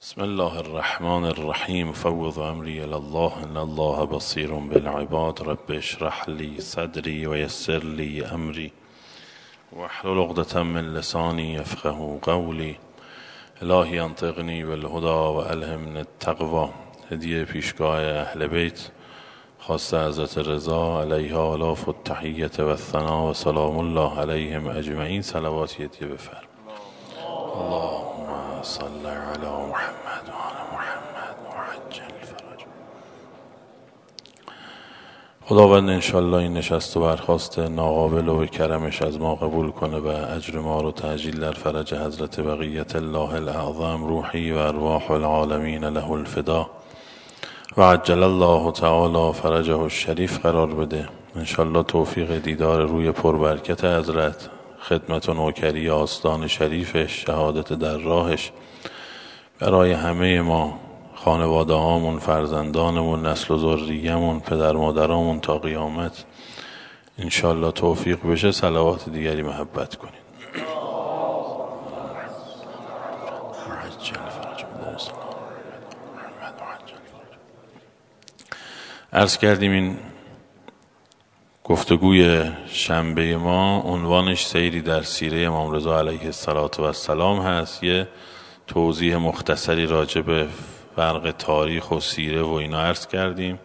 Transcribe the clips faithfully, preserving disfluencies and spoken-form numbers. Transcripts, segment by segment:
بسم الله الرحمن الرحیم فوض امری الی الله ان الله بصیر بالعباد رب اشرح لی صدری و یسر لی امری واحلل عقدة من لسانی یفقهوا قولی الهی انطقنی بالهدی و الهمنی التقوی. هدیه پیشگاه اهل بیت خواسته حضرت رضا علیه آلاف التحیة و الثنا و سلام الله علیهم اجمعین. صلوات هدیه بفرم. اللهم صل علی محمد و آل محمد و عجل فرج. خداوند انشالله این نشست و برخاست ناقابل و به کرمش از ما قبول کنه و اجر ما رو تعجیل در فرج حضرت بقیت الله الاعظم روحی و ارواح العالمین له الفدا و عجل الله تعالی فرجه الشریف قرار بده. انشالله توفیق دیدار روی پربرکت حضرت، خدمت و نوکری آستان شریفش، شهادت در راهش برای همه ما، خانواده هامون، فرزندانمون، نسل و ذریه‌مون، پدر مادرامون تا قیامت انشالله توفیق بشه. صلوات دیگری محبت کنید. عرض کردیم این گفتگوی شنبه ما عنوانش سیری در سیره امام رضا علیه السلام هست. یه توضیح مختصری راجع به فرق تاریخ و سیره و اینا عرض کردیم.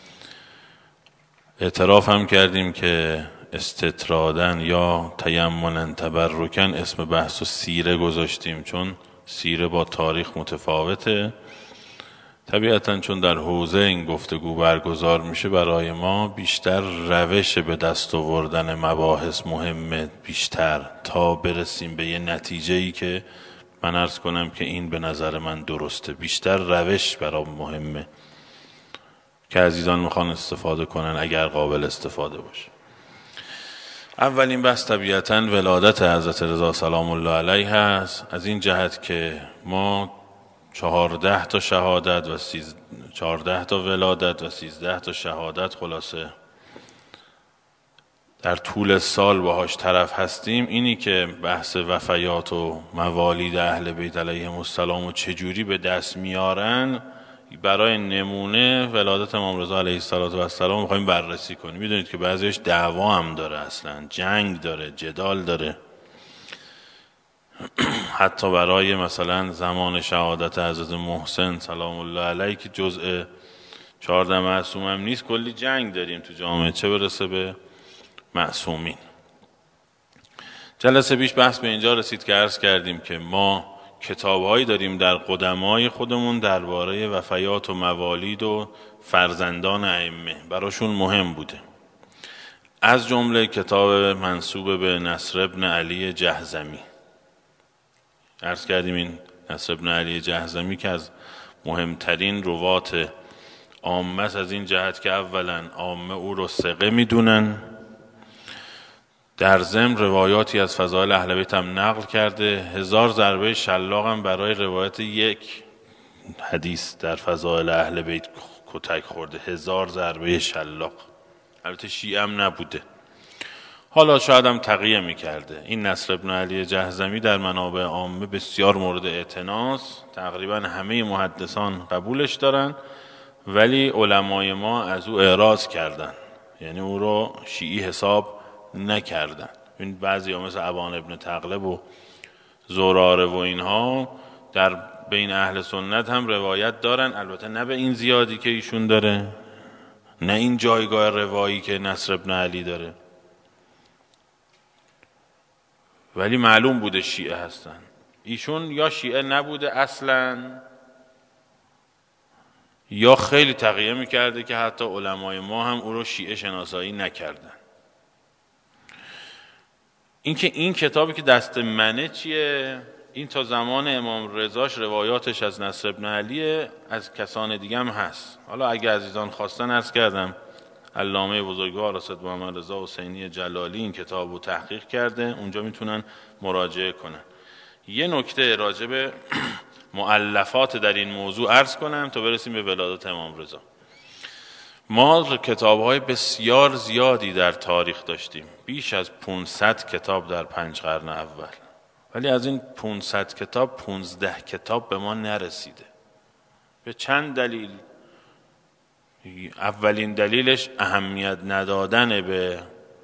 اعتراف هم کردیم که استطرادن یا تیمنا تبرکن اسم بحث و سیره گذاشتیم چون سیره با تاریخ متفاوته. طبیعتاً چون در حوزه این گفتگو برگزار میشه برای ما بیشتر روش به دست آوردن مباحث مهمه، بیشتر تا برسیم به یه نتیجه‌ای که من عرض کنم که این به نظر من درسته. بیشتر روش برام مهمه که عزیزان میخوان استفاده کنن اگر قابل استفاده باشه. اولین بحث طبیعتاً ولادت حضرت رضا سلام الله علیه هست، از این جهت که ما چهارده تا شهادت و سیز... چهارده تا ولادت و سیزده تا شهادت خلاصه در طول سال باهاش طرف هستیم. اینی که بحث وفیات و موالید اهل بیت علیهم السلام و چجوری به دست میارن، برای نمونه ولادت امام رضا علیه السلام میخوایم بررسی کنیم. میدونید که بعضیش دعوا هم داره، اصلا جنگ داره، جدال داره. حتی برای مثلا زمان شهادت حضرت محسن سلام الله علیه که جزء چهارده معصوم هم نیست، کلی جنگ داریم تو جامعه، چه برسه به معصومین. جلسه پیش بحث به اینجا رسید که عرض کردیم که ما کتابهایی داریم در قدمای خودمون درباره وفیات و موالید و فرزندان ائمه، براشون مهم بوده. از جمله کتاب منسوب به نصر ابن علی جهضمی. عرض کردیم این نصر ابن علی جهضمی که از مهمترین روات عامه از این جهت که اولا عامه او رو ثقه میدونن، در ضمن روایاتی از فضائل اهل بیت هم نقل کرده. هزار ضربه شلاق هم برای روایت یک حدیث در فضائل اهل بیت کتک خورده. هزار ضربه شلاق. البته شیعه هم نبوده، حالا شاید هم تقیه میکرده. این نصر ابن علی جهضمی در منابع عامه بسیار مورد اعتناست، تقریبا همه محدثان قبولش دارن، ولی علمای ما از او اعراض کردن، یعنی او رو شیعی حساب نکردن. این بعضی ها مثل ابان ابن تغلب و زراره و اینها در بین اهل سنت هم روایت دارن، البته نه به این زیادی که ایشون داره، نه این جایگاه روایی که نصر ابن علی داره، ولی معلوم بوده شیعه هستن. ایشون یا شیعه نبوده اصلا یا خیلی تقیه میکرده که حتی علمای ما هم او رو شیعه شناسایی نکردن. این که این کتابی که دست منه چیه؟ این تا زمان امام رضاش روایاتش از نصر ابن علیه، از کسان دیگه هم هست. حالا اگه عزیزان خواستن عرض کردم علامه بزرگوار استاد محمد رضا حسینی جلالی این کتاب رو تحقیق کرده، اونجا میتونن مراجعه کنن. یه نکته راجع به مؤلفات در این موضوع عرض کنم تا برسیم به ولادت امام رضا. ما کتاب‌های بسیار زیادی در تاریخ داشتیم، بیش از پانصد کتاب در پنج قرن اول، ولی از این پانصد کتاب پانزده کتاب به ما نرسیده. به چند دلیل. اولین دلیلش اهمیت ندادن به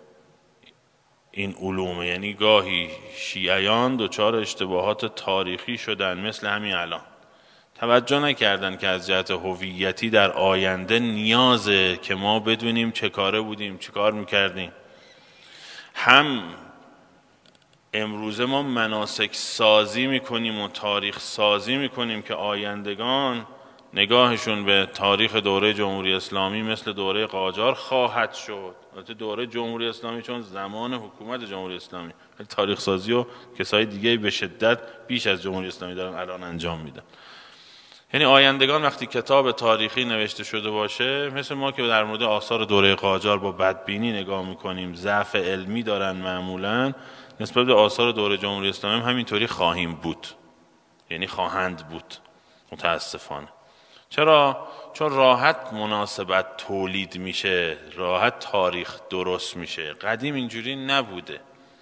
این علومه، یعنی گاهی شیعیان دچار اشتباهات تاریخی شدن، مثل همین الان توجه نکردن که از جهت هویتی در آینده نیازه که ما بدونیم چه کاره بودیم، چه کار میکردیم. هم امروزه ما مناسک سازی میکنیم و تاریخ سازی میکنیم که آیندگان نگاهشون به تاریخ دوره جمهوری اسلامی مثل دوره قاجار خواهد شد. البته دوره جمهوری اسلامی چون زمان حکومت جمهوری اسلامی، ولی تاریخ سازی و کسای دیگه به شدت بیش از جمهوری اسلامی دارن الان انجام میدن. یعنی آیندگان وقتی کتاب تاریخی نوشته شده باشه، مثل ما که در مورد آثار دوره قاجار با بدبینی نگاه میکنیم، ضعف علمی دارن معمولا، نسبت به آثار دوره جمهوری اسلامی همینطوری خواهیم بود، یعنی خواهند بود متاسفانه. چرا؟ چون راحت مناسبت تولید میشه، راحت تاریخ درست میشه. قدیم اینجوری نبوده.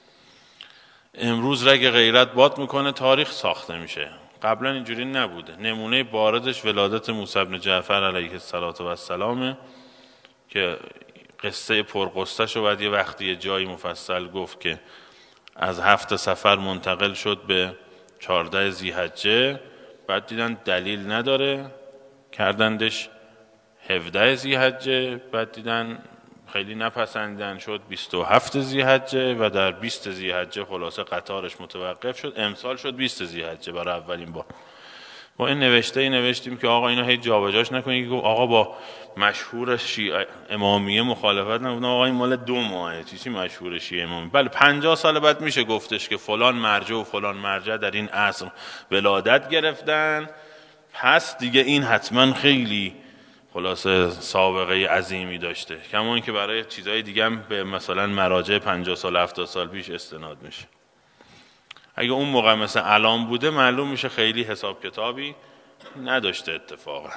امروز رگ غیرت باد میکنه تاریخ ساخته میشه، قبلا اینجوری نبوده. نمونه باردش ولادت موسی بن جعفر علیه السلام که قصه پرقصه‌ش رو بعد یه وقتی یه جایی مفصل گفت که از هفت سفر منتقل شد به چهارده ذی‌حجه، بعد دیدن دلیل نداره کردندش هفده ذی‌حجه، بعد دیدن خیلی نپسندیدن شد بیست و هفت ذی‌حجه و در بیست ذی‌حجه خلاصه قطارش متوقف شد. امسال شد بیست ذی‌حجه برای اولین بار. ما این نوشته ای نوشتیم که آقا اینو هی جابجاش نکنید، آقا با مشهور شیعه امامیه مخالفت نکنید، آقا این مال دو ماهه، چیزی مشهور شیعه امامیه. بله پنجاه سال بعد میشه گفتش که فلان مرجع و فلان مرجع در این عصر ولادت گرفتن، پس دیگه این حتما خیلی خلاصه سابقه عظیمی داشته. کما اینکه برای چیزهای دیگه هم به مثلا مراجع پنجاه سال هفتاد سال پیش استناد میشه. اگه اون موقع مثلا الان بوده معلوم میشه خیلی حساب کتابی نداشته اتفاقا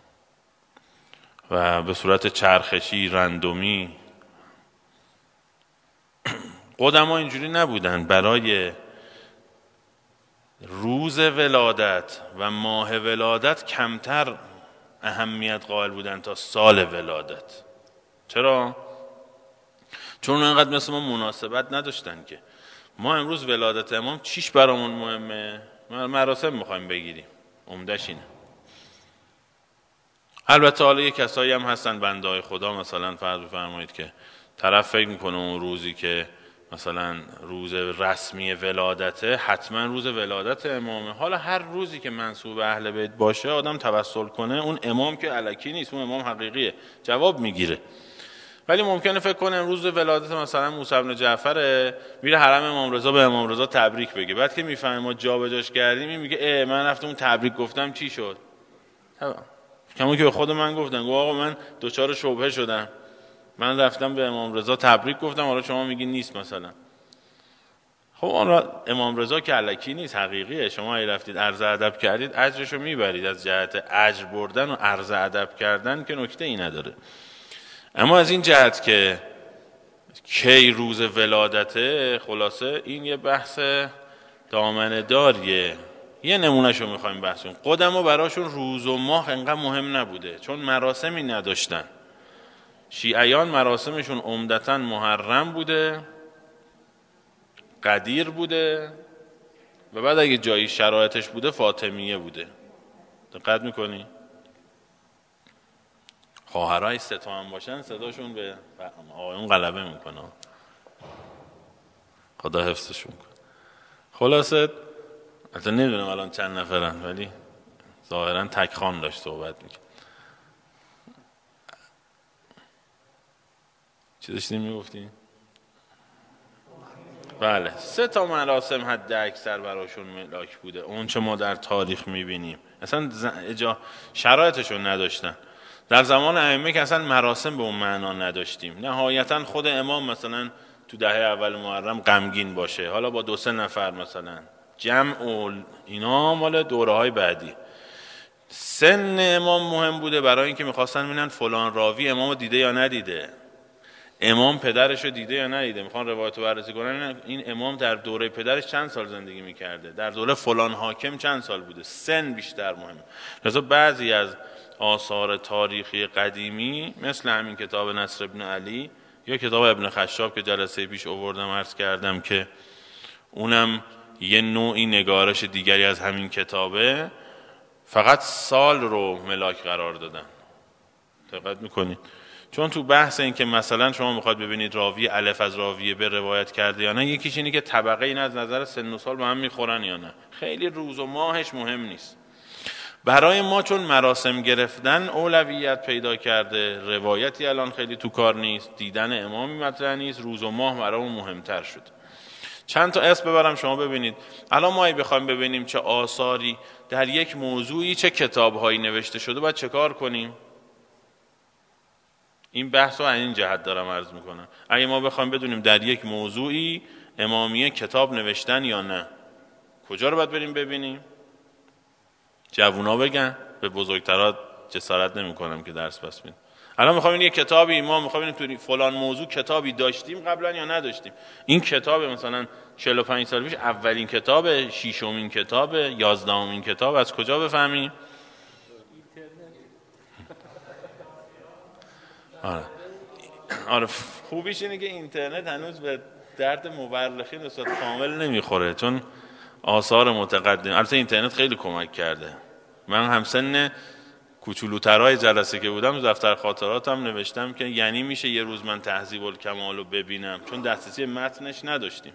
و به صورت چرخشی رندومی. قدما اینجوری نبودن، برای روز ولادت و ماه ولادت کمتر اهمیت قائل بودن تا سال ولادت. چرا؟ چون انقدر مثل ما مناسبت نداشتن که ما امروز ولادت امام چیش برامون مهمه؟ مراسم میخوایم بگیریم، عمدش اینه. البته حالا یه کسایی هم هستن بنده‌های خدا، مثلا فرض بفرمایید که طرف فکر میکنه اون روزی که مثلا روز رسمی ولادته حتما روز ولادت امامه. حالا هر روزی که منسوب اهل بیت باشه آدم توسل کنه، اون امام که الکی نیست، اون امام حقیقیه، جواب میگیره. ولی ممکنه فکر کنه امروز ولادت مثلا موسی بن جعفره، میره حرم امام رضا به امام رضا تبریک بگه، بعد که میفهمه ما جابجاش کردیم میگه اه من رفتم اون تبریک گفتم چی شد؟ کما که به خود من گفتن گفت آقا من دوچار شبهه شدم، من رفتم به امام رضا تبریک گفتم، حالا شما میگی نیست مثلا. خب اون امام رضا که الکی نیست، حقیقیه. شما اگه رفتید عرض ادب کردید اجرشو میبرید. از جهت اجر بردن و عرض ادب کردن که نکته ای نداره. اما از این جهت که کی روز ولادته، خلاصه این یه بحث دامنه داریه. یه نمونهشو میخوایم بحث کنیم. قدما براشون روز و ماه انقدر مهم نبوده، چون مراسمی نداشتن. شیعیان مراسمشون عمدتاً محرم بوده، قدیر بوده و بعد اگه جایی شرایطش بوده فاطمیه بوده. دقت میکنی؟ خواهرای سه تا هم باشن صداشون به آقایون غلبه میکنه، خدا حفظشون کنه. خلاصه البته نمیدونم الان چند نفرن، ولی ظاهرا تک خان داشت صحبت میکنه. چی داشتیم میگفتیم؟ بله سه تا مراسم حد اکثر براشون ملاک بوده، اون چه ما در تاریخ میبینیم. اصلا اجا شرایطشون نداشتن. در زمان ائمه که اصلا مراسم به اون معنا نداشتیم. نهایتا خود امام مثلا تو دهه اول محرم غمگین باشه، حالا با دو سه نفر مثلا جمع و اینا مال دوره های بعدی. سن امام مهم بوده برای اینکه میخواستن ببینن فلان راوی امامو دیده یا ندیده. امام پدرش رو دیده یا ندیده، میخوان روایت رو بررسی کنن این امام در دوره پدرش چند سال زندگی میکرده، در دوره فلان حاکم چند سال بوده، سن بیشتر مهمه. لذا بعضی از آثار تاریخی قدیمی مثل همین کتاب نصر ابن علی یا کتاب ابن خشاب که جلسه پیش آوردم عرض کردم که اونم یه نوعی نگارش دیگری از همین کتابه، فقط سال رو ملاک قرار دادن. دقت میکنید؟ چون تو بحث این که مثلا شما میخواد ببینید راوی الف از راوی به روایت کرده یا نه، یکیش اینه که طبقه این از نظر سن و سال با هم میخورن یا نه، خیلی روز و ماهش مهم نیست. برای ما چون مراسم گرفتن اولویت پیدا کرده، روایتی الان خیلی تو کار نیست، دیدن امامی مطرح نیست، روز و ماه برامون مهمتر شد. چند تا اسم ببرم شما ببینید. الان ما بخوایم ببینیم چه آثاری در یک موضوعی، چه کتاب‌هایی نوشته شده، باید چه کار کنیم؟ این بحث رو از این جهت دارم عرض میکنم. اگه ما بخوایم بدونیم در یک موضوعی امامیه کتاب نوشتن یا نه، کجا رو باید بریم ببینیم؟ جوونا بگن، به بزرگترات جسارت نمیکنم که درس بس بدیم. الان میخوایم یک کتابی ما میخوایم ببینیم تو فلان موضوع کتابی داشتیم قبلا یا نداشتیم. این کتاب مثلا چهل و پنج سال پیش اولین کتاب، ششمین کتاب، یازدهمین کتاب، از کجا بفهمیم؟ آره. آره خوبیش اینه که اینترنت هنوز به درد مورخین نسبت کامل نمیخوره، چون آثار متقدم، البته اینترنت خیلی کمک کرده. من همسن کوچولوترای جلسه که بودم تو دفتر خاطراتم نوشتم که یعنی میشه یه روز من تهذیب الکمال رو ببینم، چون دسترسی متنش نداشتیم.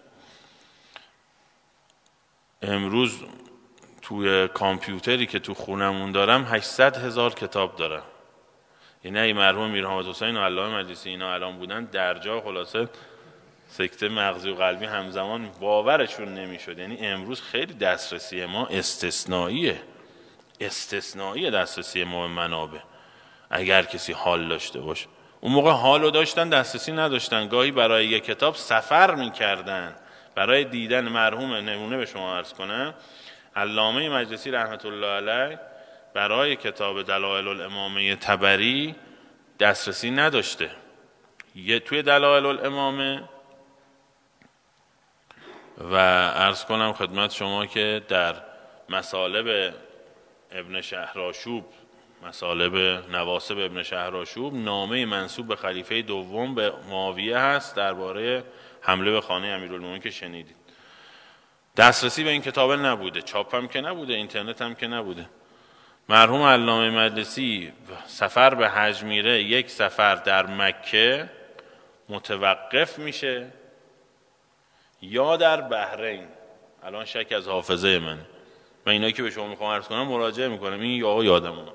امروز توی کامپیوتری که تو خونمون دارم هشتصد هزار کتاب دارم. یعنی ای مرحوم میر حامد حسین و علامه مجلسی اینا الان بودن در جا، خلاصه سکته مغزی و قلبی همزمان باورشون نمیشد. یعنی امروز خیلی دسترسی ما استثنائیه، استثنائیه دسترسی ما به منابع، اگر کسی حال داشته باشه. اون موقع حالو داشتن، دسترسی نداشتن، گاهی برای یک کتاب سفر میکردن برای دیدن مرحوم. نمونه به شما عرض کنم، علامه مجلسی رحمت الله علیه برای کتاب دلائل الامامه طبری دسترسی نداشته. یه توی دلائل الامامه و عرض کنم خدمت شما که در مصالب ابن شهرآشوب، مصالب نواسب ابن شهرآشوب، نامه منسوب به خلیفه دوم به معاویه هست درباره حمله به خانه امیرالمومنین که شنیدید. دسترسی به این کتاب نبوده، چاپ هم که نبوده، اینترنت هم که نبوده. مرحوم علامه مجلسی سفر به حج میره، یک سفر در مکه متوقف میشه یا در بحرین، الان شک از حافظه من و اینایی که به شما میخوام عرض کنم مراجعه میکنم، این یا یادمونه،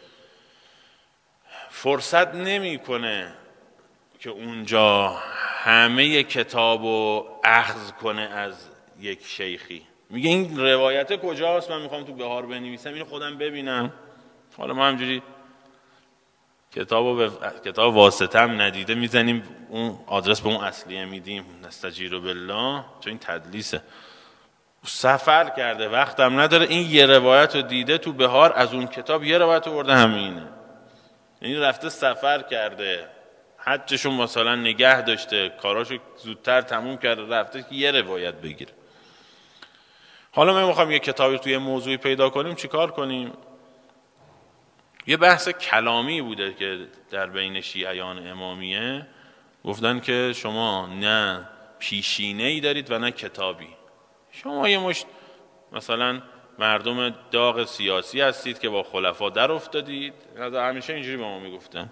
فرصت نمیکنه که اونجا همه کتابو اخذ کنه از یک شیخی. میگه این روایت کجاست، من میخوام تو بهار بنویسم، اینو خودم ببینم. حالا ما همجوری کتابو به کتاب واسطه هم ندیده میزنیم، اون آدرس به اون اصلیه میدیم، نستجیر بالله، چون این تدلیسه. سفر کرده، وقتم نداره، این یه روایت رو دیده تو بهار، از اون کتاب یه روایت رو برده همینه. یعنی رفته سفر کرده، حجشو مثلا نگه داشته، کاراشو زودتر تموم کرده، رفته که یه روایت بگیره. حالا ما میخوایم یه کتابی توی موضوعی پیدا کنیم، چیکار کنیم؟ یه بحث کلامی بوده که در بین شیعیان امامیه گفتن که شما نه پیشینه‌ای دارید و نه کتابی. شما یه مشت مثلا مردم داغ سیاسی هستید که با خلفا در افتادید، همیشه اینجوری به ما میگفتن.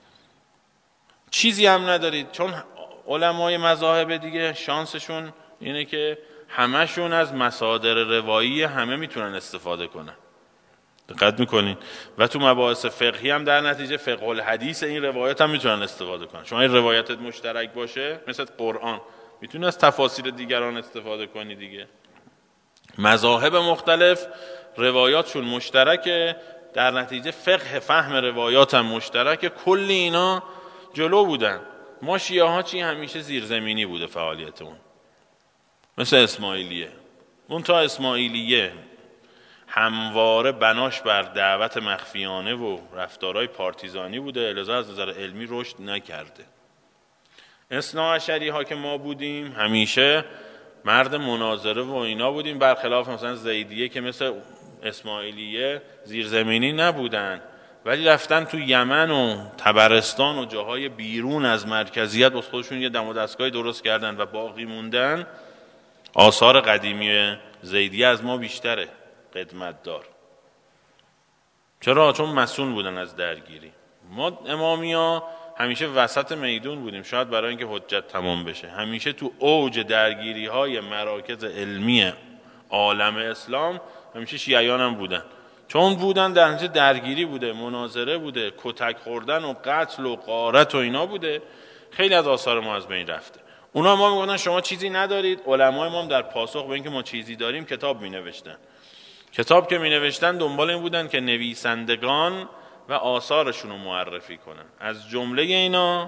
چیزی هم ندارید، چون علمای مذاهب دیگه شانسشون اینه که همشون از مصادر روایی همه میتونن استفاده کنن. دقت میکنین؟ و تو مباحث فقهی هم در نتیجه فقه الحدیث این روایت هم میتونن استفاده کنن. شما این روایتت مشترک باشه مثل قرآن، میتونی از تفاسیر دیگران استفاده کنی دیگه. مذاهب مختلف روایاتشون مشترکه، در نتیجه فقه فهم روایات هم مشترکه، کلی اینا جلو بودن. ما شیعه ها چی همیشه زیرزمینی بوده فعالیتمون، مثل اسماعیلیه. اون تا اسماعیلیه همواره بناش بر دعوت مخفیانه و رفتارهای پارتیزانی بوده، لذا از نظر علمی رشد نکرده. اثنا عشری ها که ما بودیم همیشه مرد مناظره و اینا بودیم، برخلاف مثلا زیدیه که مثل اسماعیلیه زیرزمینی نبودن، ولی رفتن تو یمن و طبرستان و جاهای بیرون از مرکزیت واسه خودشون یه دم و دستگاهی درست کردن و باقی موندن. آثار قدیمی زیدیه از ما بیشتره قدمت دار. چرا؟ چون مسئول بودن از درگیری. ما امامیا همیشه وسط میدون بودیم، شاید برای اینکه حجت تمام بشه. همیشه تو اوج درگیری های مراکز علمی عالم اسلام همیشه شیعیان هم بودن، چون بودن در نتیجه درگیری بوده، مناظره بوده، کتک خوردن و قتل و غارت و اینا بوده. خیلی از آثار ما از بین رفته. اونا ما میگفتن شما چیزی ندارید، علمای ما هم در پاسخ به اینکه ما چیزی داریم کتاب مینوشتن. کتاب که مینوشتن دنبال این بودن که نویسندگان و آثارشون رو معرفی کنن. از جمله اینا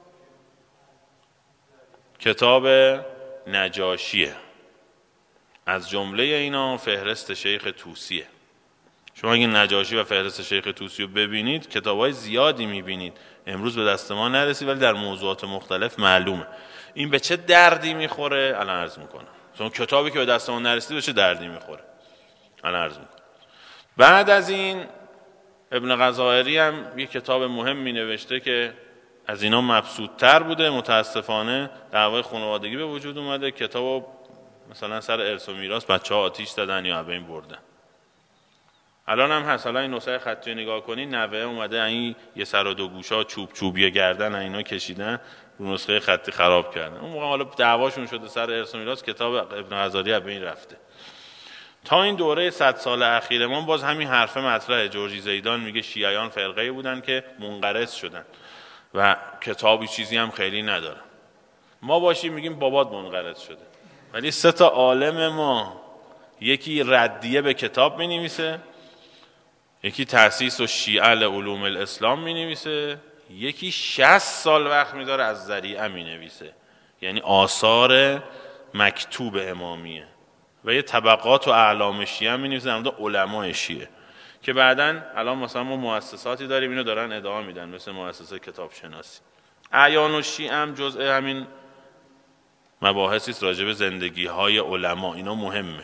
کتاب نجاشیه، از جمله اینا فهرست شیخ طوسیه. شما اگه نجاشی و فهرست شیخ طوسی رو ببینید کتاب‌های زیادی می‌بینید، امروز به دست ما نرسید ولی در موضوعات مختلف معلومه. این به چه دردی میخوره الان عرض میکنم. چون کتابی که به دست ما نرسید به چه دردی میخوره الان عرض میکنم. بعد از این ابن غزائری هم یک کتاب مهم می نوشته که از اینا مبسوط‌تر بوده. متاسفانه دعوای خانوادگی به وجود اومده، کتابو مثلا سر ارث و میراث بچه‌ها آتیش دادن یا از بین بردن. الان هم هست، الان این نسخه خطی نگاه کنی، نوه اومده این یه سر و دو گوشا چوب چوبیه گردن اینا کشیدن رو نسخه خطی خراب کردن. اون موقع حالا دعواشون شده سر ارث و میراث، کتاب ابن غزالی از بین رفته. تا این دوره صد سال اخیرمان باز همین حرف مطرحه. جورجی زیدان میگه شیعیان فرقه بودن که منقرض شدن و کتابی چیزی هم خیلی ندارن. ما باشیم میگیم بابات منقرض شده، ولی سه تا عالم ما، یکی ردیه به کتاب مینویسه، یکی تأسیس و شیعه لعلوم الاسلام مینویسه، یکی شصت سال وقت میداره از ذریعه مینویسه، یعنی آثار مکتوب امامیه، و یه طبقات و اعلام شیعه هم می‌نویسن در مورد علمای شیعه که بعداً الان مثلا ما مؤسساتی داریم اینو دارن ادامه میدن، مثل مؤسسه کتاب شناسی. اعیان و شیعه هم جزء همین مباحثی است راجع به زندگی‌های علما. اینا مهمه.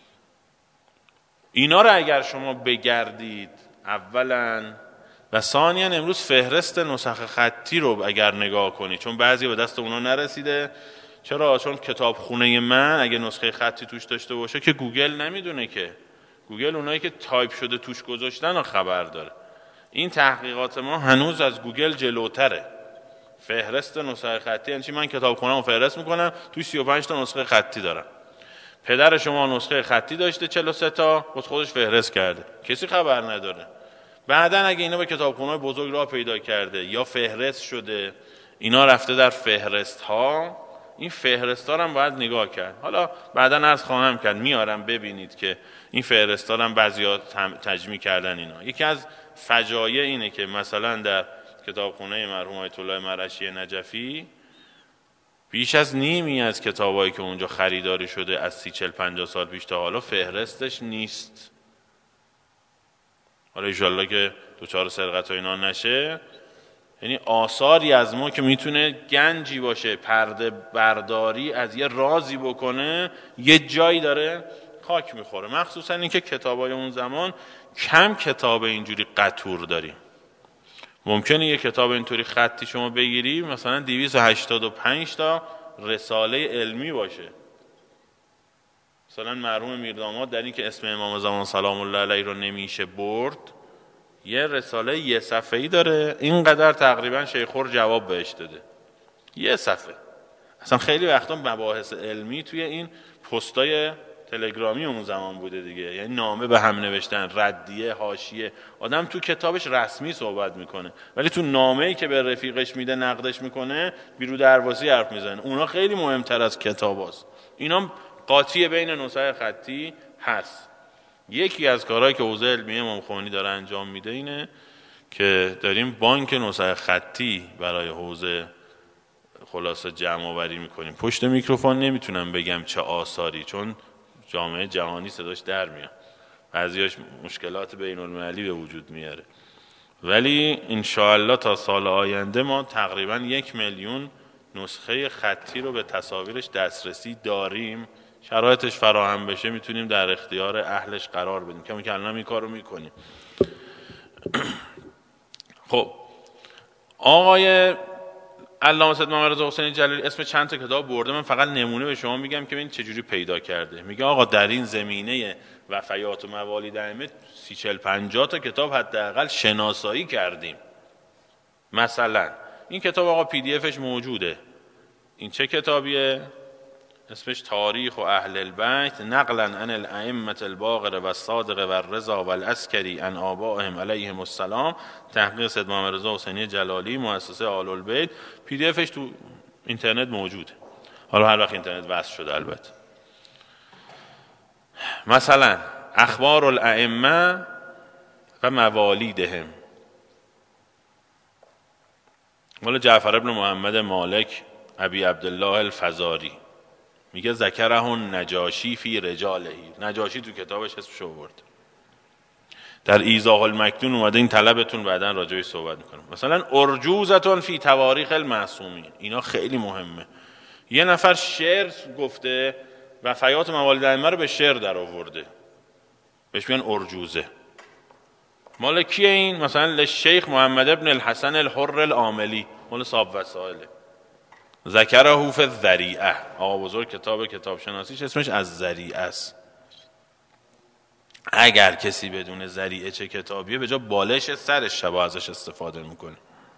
اینا رو اگر شما بگردید اولاً و ثانیاً امروز فهرست نسخ خطی رو اگر نگاه کنید، چون بعضی به دست اونا نرسیده. چرا؟ چون کتابخونه من اگه نسخه خطی توش داشته باشه که گوگل نمیدونه، که گوگل اونایی که تایپ شده توش گذاشتن رو خبر داره. این تحقیقات ما هنوز از گوگل جلوتره. فهرست نسخه خطی یعنی چی؟ من کتابخونه رو فهرست میکنم توش سی و پنج تا نسخه خطی دارم. پدر شما نسخه خطی داشته چهل و سه تا، خود خودش فهرست کرده، کسی خبر نداره. بعدن اگه اینا به کتابخونه بزرگ راه پیدا کرده یا فهرست شده، اینا رفته در فهرست ها، این فهرست‌ها هم باید نگاه کرد. حالا بعداً عرض خواهم کرد، میارم ببینید که این فهرست‌ها هم بعضیا تجمیع کردن. اینا یکی از فجایع اینه که مثلا در کتابخونه مرحوم آیت الله مرعشی نجفی بیش از نیمی از کتابایی که اونجا خریداری شده از سی چل پنجاه سال پیش تا حالا فهرستش نیست. حالا انشالله که دوچار سرقت و اینا نشه، یعنی آثاری از ما که میتونه گنجی باشه، پرده برداری از یه رازی بکنه، یه جایی داره خاک میخوره. مخصوصا این که کتابای اون زمان کم کتاب اینجوری قطور داریم. ممکنه یه کتاب اینطوری خطی شما بگیری مثلا دویست و هشتاد و پنج تا رساله علمی باشه. مثلا مرحوم میرداماد در این که اسم امام زمان سلام الله علیه رو نمیشه برد، یه رساله یه صفحه‌ای داره، اینقدر تقریبا شیخور جواب بهش داده، یه صفحه. اصلا خیلی وقتا مباحث علمی توی این پستای تلگرامی اون زمان بوده دیگه، یعنی نامه به هم نوشتن، ردیه، حاشیه. آدم تو کتابش رسمی صحبت میکنه ولی تو نامه‌ای که به رفیقش میده نقدش میکنه بیرو درواسی حرف میزنه. اونا خیلی مهمتر از کتاباست. اینا قاطی بین نسخه خطی هست. یکی از کارهایی که حوزه علمی امام خمینی داره انجام میده اینه که داریم بانک نسخه خطی برای حوزه خلاصه جمع آوری میکنیم. پشت میکروفون نمیتونم بگم چه آثاری، چون جامعه جهانی صداش در میاد، بعضیاش مشکلات بین المللی به وجود میاره، ولی انشاءالله تا سال آینده ما تقریبا یک میلیون نسخه خطی رو به تصاویرش دسترسی داریم، شرایطش فراهم بشه میتونیم در اختیار اهلش قرار بدیم، که که الان این کار رو میکنیم. خب آقای علامه سید محمد رضا حسینی جلالی اسم چند تا کتاب برده، من فقط نمونه به شما میگم که ببین چجوری پیدا کرده. میگه آقا در این زمینه وفیات و موالید ائمه سی چل پنجاه تا کتاب حداقل شناسایی کردیم. مثلا این کتاب آقا پی دی افش موجوده. این چه کتابیه؟ اسمش تاریخ و اهل البیت نقلا عن الائمه الباقر و الصادق و الرضا و العسکری عن آبائهم علیهم السلام، تحقیق سید محمد رضا حسینی جلالی، مؤسسه آل البیت. پی دی افش تو اینترنت موجوده، حالا هر وقت اینترنت وصل شده البته. مثلا اخبار الائمه و موالیدهم مال جعفر ابن محمد مالک ابی عبدالله الفزاری، میگه ذکره نجاشی فی رجاله. نجاشی تو کتابش اسمش آورد. در ایضاح المکنون اومده، این طلبتون بعداً راجعش صحبت میکنم. مثلا ارجوزتون فی تواریخ المعصومین، اینا خیلی مهمه. یه نفر شعر گفته وفیات موالید ائمه رو به شعر در آورده، بهش میگن ارجوزه. مال کیه این؟ مثلا لشیخ محمد ابن الحسن الحر العاملی، مال صاحب وسائله. ذکره فی الذریعه، آقا بزرگ کتاب کتاب شناسیش اسمش از ذریعه است. اگر کسی بدون ذریعه چه کتابیه، به جا بالش سرش شبا ازش استفاده میکنه.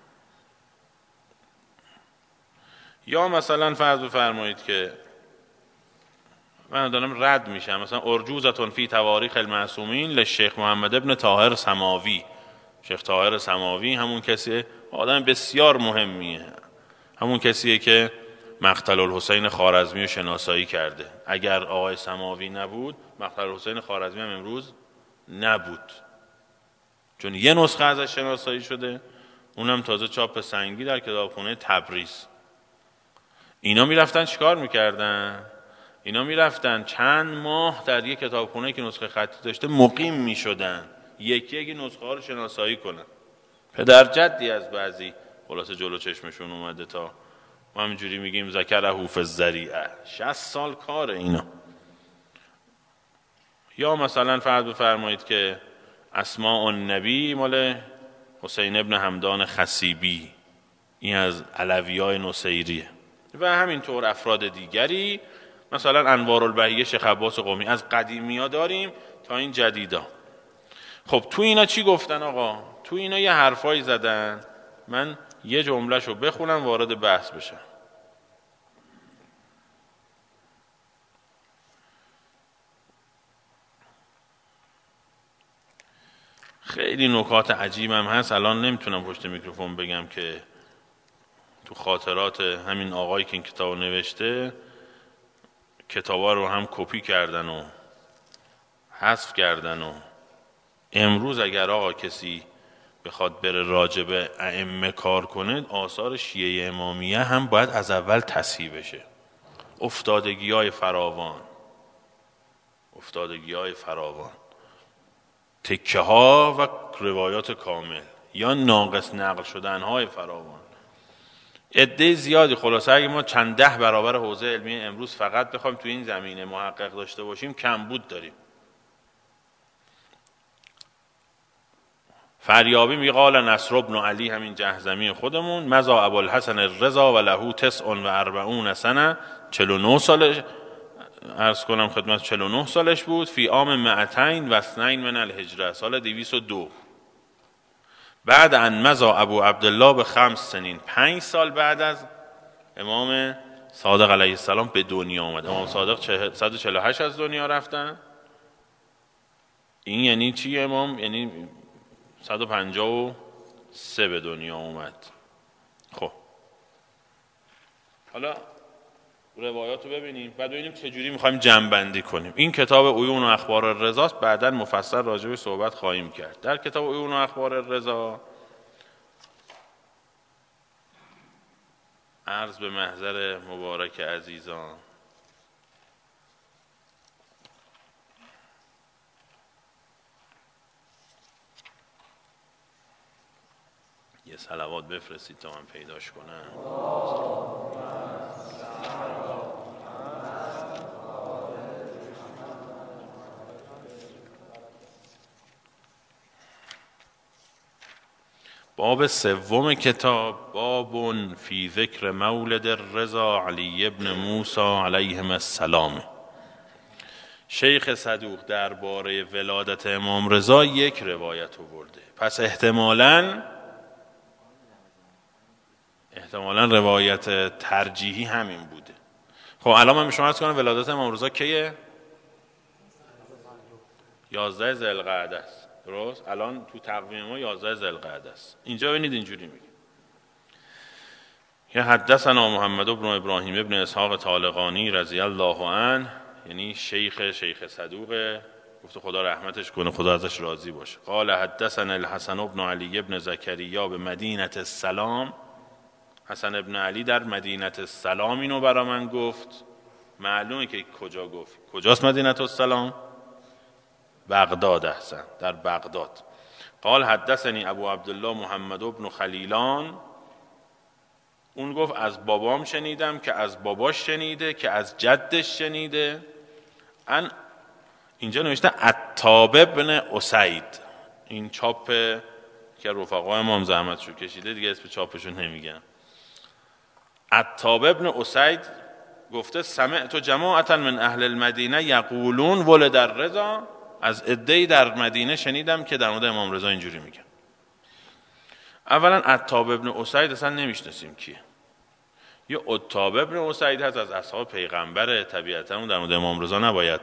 یا مثلا فرض بفرمایید که من دارم رد میشم، مثلا ارجوزتون فی تواریخ المعصومین لشیخ محمد ابن طاهر سماوی. شیخ طاهر سماوی همون کسیه، آدم بسیار مهمیه، همون کسیه که مقتل الحسین خوارزمی رو شناسایی کرده. اگر آقای سماوی نبود، مقتل الحسین خوارزمی هم امروز نبود، چون یه نسخه ازش شناسایی شده، اونم تازه چاپ سنگی در کتابخونه تبریز. اینا میرفتن چیکار میکردن؟ اینا میرفتن چند ماه در یک کتابخونه که نسخه خطی داشته مقیم میشدن، یکی یکی نسخه ها رو شناسایی کنن. پدر جدی از بعضی خلاصه جلو چشمشون اومده تا ما همینجوری میگیم ذکره فی الذریعه. شصت سال کار اینا. یا مثلا فرض بفرمایید که اسماء النبی مال حسین ابن حمدان خصیبی، این از علویای نصیریه. و همینطور افراد دیگری، مثلا انوار البهیه شیخ عباس قمی، از قدیمی ها داریم تا این جدیدا. خب تو اینا چی گفتن آقا؟ تو اینا یه حرفایی زدن، من یه جملهشو بخونم وارد بحث بشم. خیلی نکات عجیبم هست، الان نمیتونم پشت میکروفون بگم که تو خاطرات همین آقایی که این کتاب نوشته، کتابا رو هم کپی کردن و حذف کردن. و امروز اگر آقا کسی بخواد بره راجع به ائمه کار کنه، آثار شیعه امامیه هم باید از اول تصحیح بشه. افتادگی های فراوان افتادگی های فراوان تکه ها و روایات کامل، یا ناقص نقل شدن های فراوان. عده زیادی. خلاصه اگه ما چند ده برابر حوزه علمی امروز فقط بخوایم تو این زمینه محقق داشته باشیم، کمبود داریم. فریابی میگه قال نصر بن علی، همین جهضمی خودمون، مضى ابوالحسن الرضا و له تسع و اربعون سنه، چهل و نه سالش، عرض کنم خدمت، چهل و نه سالش بود. فی عام مئتین و اثنین من الهجره، سال دویست و دو. بعد ان مضى ابو عبدالله به خمس سنین، پنج سال بعد از امام صادق علیه السلام به دنیا آمد. امام صادق صد و چهل و هشت از دنیا رفتن. این یعنی چی امام؟ یعنی صد و پنجاه و سه به دنیا اومد. خب حالا روایات رو ببینیم، بعد ببینیم چجوری میخوایم جمع بندی کنیم. این کتاب عیون و اخبار الرضا است، بعداً مفصل راجع به صحبت خواهیم کرد. در کتاب عیون و اخبار الرضا، عرض به محضر مبارک عزیزان، یه صلوات بفرستید تا من پیداش کنم. باب سوم کتاب، باب فی ذکر مولد الرضا علی ابن موسی علیهم السلام. شیخ صدوق درباره ولادت امام رضا یک روایت آورده، پس احتمالاً احتمالاً روایت ترجیحی همین بوده. خب الان من به شما عرض کنم ولادت امام رضا کیه؟ یازده ذوالقعده است. درست؟ الان تو تقویم ما یازده ذوالقعده است. اینجا ببینید اینجوری میگه که حدثنا محمد بن ابراهیم ابن اسحاق طالقانی رضی الله عنه، یعنی شیخ شیخ صدوق، گفته خدا رحمتش کنه، خدا ازش راضی باشه. قال حدثنا الحسن بن علی ابن زکریا به مدینه السلام. حسن ابن علی در مدینه السلام اینو برا من گفت. معلومه که کجا گفت. کجاست مدینه السلام؟ بغداد. احسن، در بغداد. قال حدثنی ابو عبدالله محمد بن خلیلان. اون گفت از بابام شنیدم که از باباش شنیده که از جدش شنیده. ان اینجا نوشته عتاب بن اسید. این چاپ که رفقا امام زحمتشو کشیده دیگه اسم چاپشو نمیگن. عتاب بن اسید گفته سمعت جماعتا من اهل المدینه یقولون ولد الرضا. از عده‌ای در مدینه شنیدم که در مورد امام رضا اینجوری میگن. اولا عتاب بن اسید اصلا نمیشناسیم کیه. یه عتاب بن اسید هست از اصحاب پیغمبره، طبیعتا اون در مورد امام رضا نباید.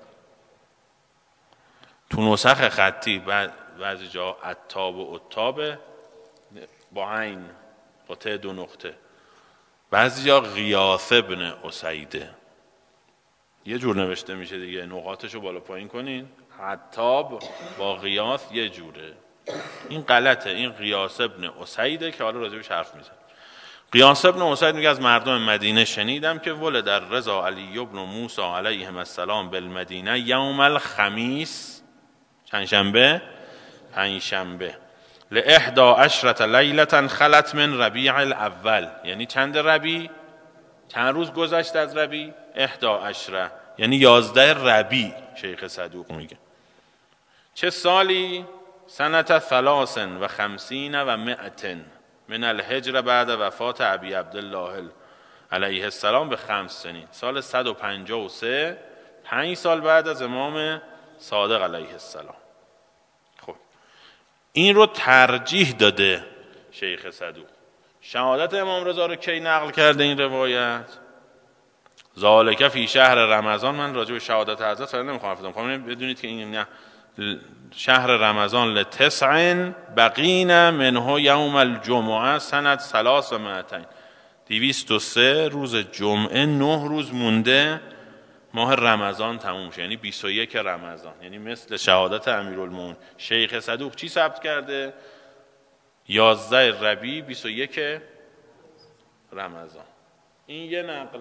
تو نسخ خطی بعضی جا عتاب و عتاب با عین با ته دو نقطه، بعضی جا غیاث بن اسیده یه جور نوشته میشه دیگه، نقاطشو بالا پایین کنین. عتاب با غیاث یه جوره، این غلطه. این غیاث ابن اسیده که حالا راجبش حرف میزن. غیاث ابن اسید میگه از مردم مدینه شنیدم که ولد الرضا علی ابن موسی علیهم السلام بالمدینه یوم الخمیس، چند شنبه؟ پنج شنبه. لاحدا عشرة لیلة خلت من ربیع الاول، یعنی چند ربیع؟ چند روز گذشت از ربیع؟ احدا عشره، یعنی یازده ربیع. شیخ صدوق میگه چه سالی؟ سنت ثلاث و خمسین و مئتن من الهجر بعد وفات ابی عبدالله علیه السلام به خمس سنین. سال صد و پنجاه و سه، پنج سال بعد از امام صادق علیه السلام. خب این رو ترجیح داده شیخ صدوق. شهادت امام رضا رو کی نقل کرده این روایت؟ ذالک فی شهر رمضان. من راجع به شهادت حضرت فعلا نمیخوام حرف بزنم، میخوام بدونید که این نه شهر رمضان لتسع بقین منه یوم الجمعه سنت ثلاث و مئتین، دویست و سه روز جمعه، نه روز مونده ماه رمضان تموم شه، یعنی بیست و یک رمضان، یعنی مثل شهادت امیرالمومنین. شیخ صدوق چی ثبت کرده؟ یازده ربیع، بیست و یک رمضان. این یه نقل.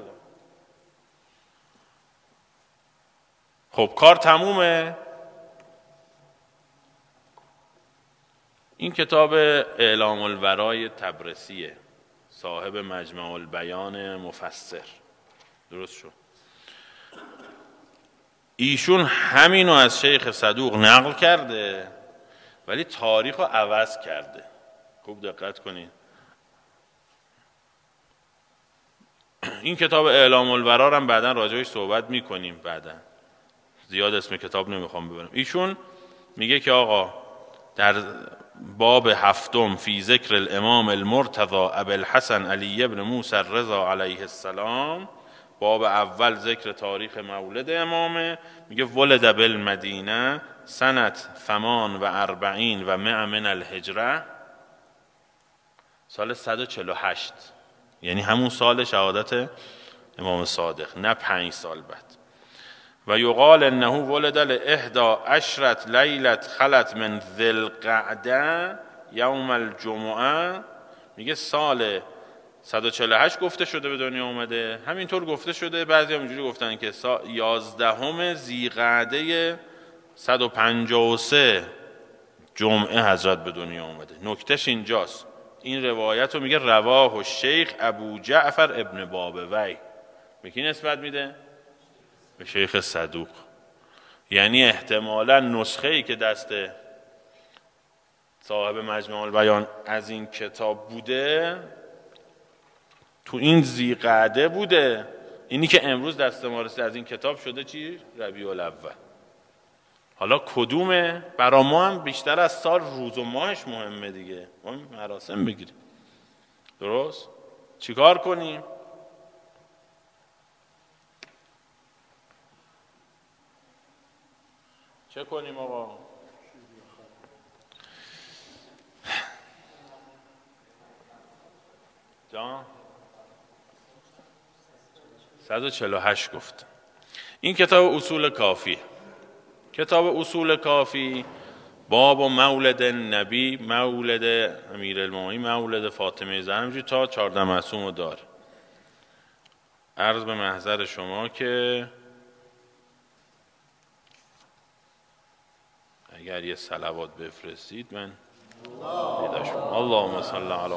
خب کار تمومه. این کتاب اعلام الورای طبرسیه، صاحب مجمع البیان مفسر. درست شد. ایشون همینو از شیخ صدوق نقل کرده ولی تاریخ رو عوض کرده. خوب دقت کنید. این کتاب اعلام الورا رو هم بعداً راجعش صحبت میکنیم، بعداً زیاد اسم کتاب نمیخوام ببرم. ایشون میگه که آقا در باب هفتم فی ذکر الامام المرتضی ابی الحسن علی ابن موسی الرضا علیه السلام، باب اول ذکر تاریخ مولد امامه. میگه ولد بالمدینه سنت ثمان و اربعین و مئة من الهجره، سال صد و چهل و هشت، یعنی همون سال شهادت امام صادق، نه پنج سال بعد. و یقال انه ولد لاحدا عشرة لیلة خلت من ذی القعده یوم الجمعه. میگه سال صد و چهل و هشت گفته شده به دنیا اومده، همینطور گفته شده. بعضی هم اینجوری گفتن که یازدهم ذیقعده صد و پنجاه و سه جمعه حضرت به دنیا اومده. نکتهش اینجاست، این روایت رو میگه رواه الشیخ ابو جعفر ابن بابوی. به کی نسبت میده؟ به شیخ صدوق. یعنی احتمالا نسخه ای که دست صاحب مجمع البیان از این کتاب بوده تو این ذیقعده بوده، اینی که امروز دست ما رسید از این کتاب شده چی؟ ربیع الاول. حالا کدومه؟ برا ما هم بیشتر از سال روز و ماهش مهمه دیگه، ما مراسم بگیریم. درست؟ چیکار کنیم؟ چه کنیم آقا؟ جان؟ صد و چهل و هشت گفت. این کتاب اصول کافی، کتاب اصول کافی باب و مولد نبی، مولد امیرالمومنین، مولد فاطمه زهرا، همینجوری تا چهارده معصوم رو داره. عرض به محضر شما که اگر یه صلوات بفرستید من پیداش کنم. اللهم صل علی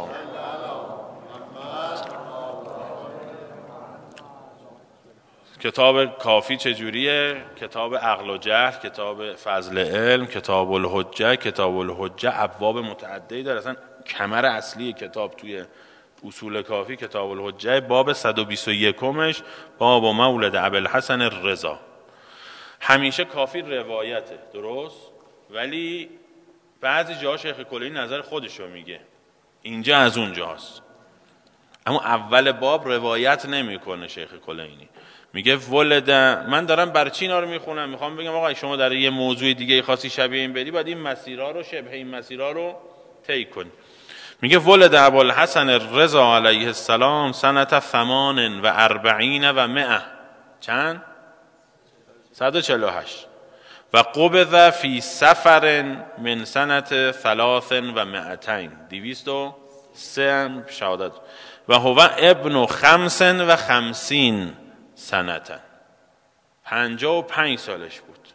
کتاب کافی چجوریه؟ کتاب عقل و جهل، کتاب فضل علم، کتاب الحجه. کتاب الحجه ابواب متعددی داره، اصلا کمر اصلی کتاب توی اصول کافی کتاب الحجه باب صد و بیست و یکمش باب مولد ابوالحسن الرضا. همیشه کافی روایته، درست؟ ولی بعضی جاها شیخ کلینی نظر خودشو میگه، اینجا از اونجاست. اما اول باب روایت نمیکنه شیخ کلینی، میگه ولد. من دارم برای چی اینا رو میخونم؟ میخوام بگم آقا شما در یه موضوع دیگه خاصی شبیه این بری، باید این مسیرها رو شبه این مسیرها رو طی کنی. میگه ولد ابوالحسن الرضا علیه السلام سنت ثمان و اربعین و مئه، چند؟ صد و چهل و هشت. و قبض فی سفر من سنت ثلاث و مئتین، دویست و سه شهادت. و هو ابن خمس و خمسین سنتن، پنجاه و پنج سالش بود.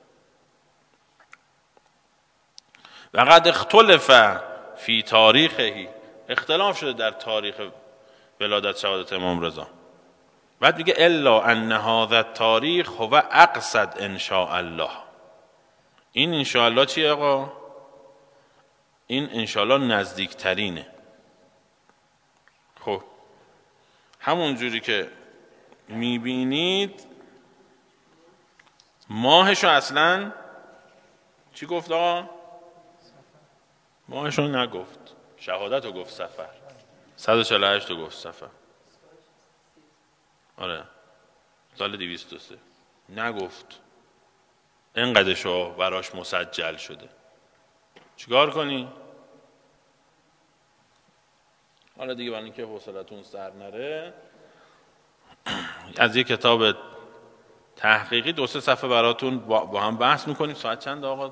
و قد اختلف فی تاریخی، اختلاف شده در تاریخ ولادت شهادت امام رضا. بعد میگه الا ان هذا التاریخ هو اقصد ان شاء الله. این ان شاء الله چیه آقا؟ این ان شاء الله نزدیکترینه. خب همون جوری که میبینید ماهشو اصلا چی گفت آقا؟ ماهشو نگفت، شهادت رو گفت سفر. صد و چهل و هشت رو گفت سفر. آره سال دویست و سه نگفت، اینقدرشو براش مسجل شده. چیکار کنی؟ حالا دیگه برای اینکه حوصلتون سر نره از یک کتاب تحقیقی دو سه صفحه براتون با هم بحث میکنیم. ساعت چند آقا؟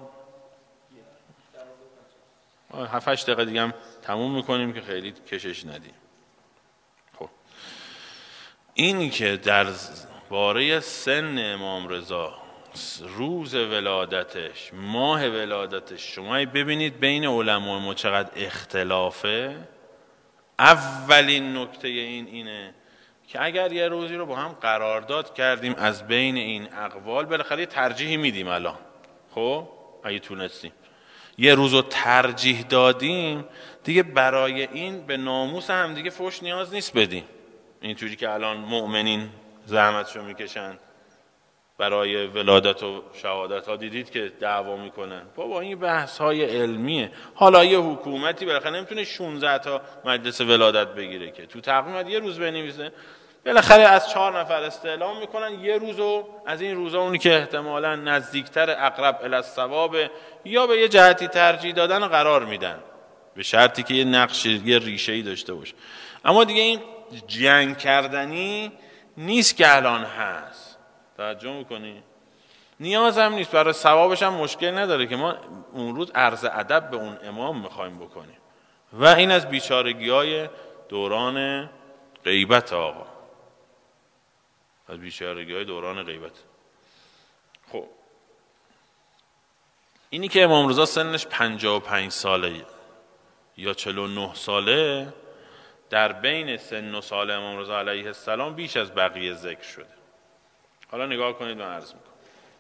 هفت هشت دقیقه دیگه هم تموم میکنیم که خیلی کشش ندیم. خب این که در باره سن امام رضا، روز ولادتش، ماه ولادتش، شما ببینید بین علما ما چقدر اختلافه. اولین نکته این اینه که اگر یه روزی رو با هم قرارداد کردیم از بین این اقوال، بالاخره ترجیحی میدیم. الان خب اگه تونستیم یه روزو ترجیح دادیم، دیگه برای این به ناموس هم دیگه فحش نیاز نیست بدیم. اینطوری که الان مؤمنین زحمتشو میکشن برای ولادت و شهادت ها، دیدید که دعوا میکنن. بابا این بحث های علمیه. حالا یه حکومتی بالاخره نمیتونه شانزده تا مجلس ولادت بگیره که تو تقویم یه روز بنویسه. بالاخره از چهار نفر استعلام میکنن یه روزو از این روزا اونی که احتمالاً نزدیکتر اقرب الی الصواب یا به یه جهتی ترجیح دادن قرار میدن، به شرطی که یه نقش، یه ریشه‌ای داشته باشه. اما دیگه این جنگ کردنی نیست که الان هست. توجه میکنی؟ نیاز هم نیست، برای ثوابش هم مشکل نداره که ما اون روز عرض ادب به اون امام میخوایم بکنیم. و این از بیچارگی های دوران غیبت آقا، از بیچارگی های دوران غیبت. خب اینی که امام رضا سنش پنجاه و پنج ساله، یا چهل و نه ساله در بین سن و سال امام رضا علیه السلام بیش از بقیه ذکر شده. حالا نگاه کنید من عرض میکنم.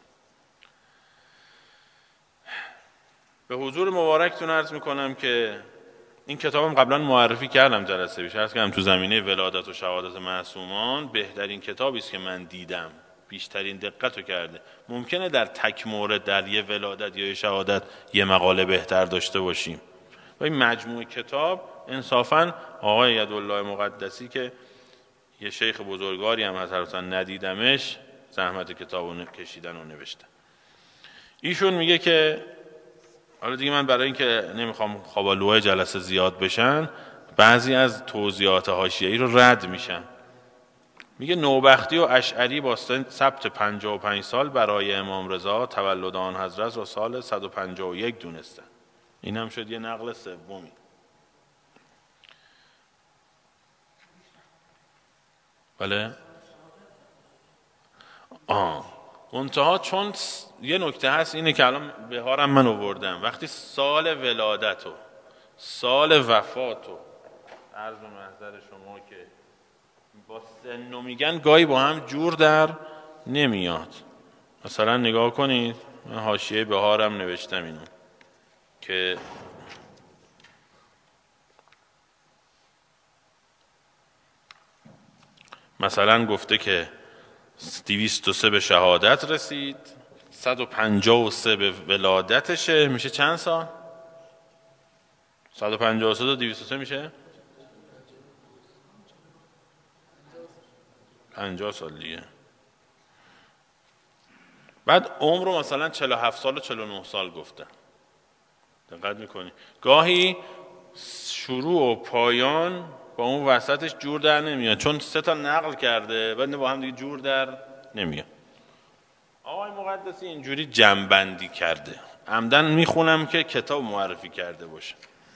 به حضور مبارکتون عرض میکنم که این کتابم قبلا معرفی کردم جلسه پیش، عرض کردم تو زمینه ولادت و شهادت معصومان بهترین کتابی است که من دیدم، بیشترین دقت رو کرده. ممکنه در تک مورد در یه ولادت یا یه شهادت یه مقاله بهتر داشته باشیم و این مجموع کتاب انصافاً آقای یدالله مقدسی که یه شیخ بزرگواری هم هست، هرچند ندیدمش، زحمت کتاب رو کشیدن و نوشتن. ایشون میگه که حالا دیگه من برای اینکه نمیخوام خوابالوهای جلسه زیاد بشن بعضی از توضیحات حاشیه‌ای رو رد میشن. میگه نوبختی و اشعری با ثبت پنجاه و پنج سال برای امام رضا تولد آن حضرت را سال صد و پنجاه و یک دونستن. این هم شد یه نقل سومی. بله؟ آه منتها چون یه نکته هست اینه که الان بهارم من آوردم، وقتی سال ولادت و سال وفات و عرض به محضر شما که با سن میگن گاهی با هم جور در نمیاد. مثلا نگاه کنید، من حاشیه بهارم نوشتم اینو که مثلا گفته که دویست و سه به شهادت رسید، صد و پنجاه و سه به ولادتشه، میشه چند سال؟ صد و پنجاه و سه تا دویست و سه میشه پنجاه سال دیگه. بعد عمر رو مثلا چهل و هفت سال و چهل و نه سال گفته. دقت میکنی گاهی شروع و پایان با اون وسطش جور در نمیاد، چون سه تا نقل کرده بعد با هم دیگه جور در نمیاد. آقای مقدسی اینجوری جمع‌بندی کرده، عمدن میخونم که کتاب معرفی کرده باشه.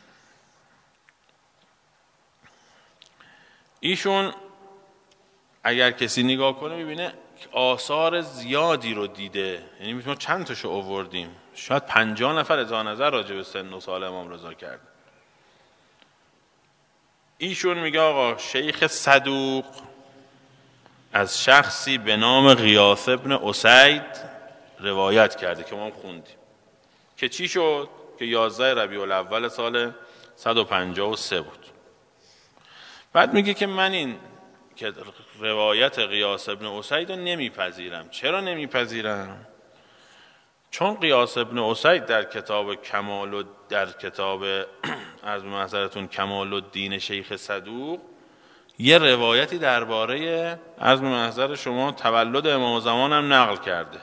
ایشون اگر کسی نگاه کنه میبینه آثار زیادی رو دیده، یعنی ما چند تاشو آوردیم، شاید پنجاه نفر اظهار نظر راجع به سن و سال امام رضا کرده. ایشون میگه آقا شیخ صدوق از شخصی به نام غیاث ابن اسید روایت کرده که ما خوندیم که چی شد؟ که یازده ربیع الاول سال صد و پنجاه و سه بود. بعد میگه که من این که روایت غیاث ابن اسید رو نمیپذیرم. چرا نمیپذیرم؟ چون غیاث ابن اسید در کتاب کمال و در کتاب عرض به محضرتون کمال الدین شیخ صدوق یه روایتی درباره عرض به محضر شما تولد امام زمان هم نقل کرده.